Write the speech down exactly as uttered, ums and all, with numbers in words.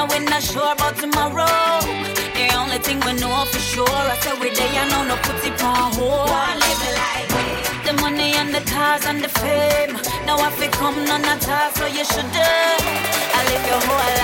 know we're not sure about tomorrow. The only thing we know for sure, I said we day I know no put it on hold. One living like it. The money and the cars and the fame. Now I feel come none at all, so you should do. I live your whole life.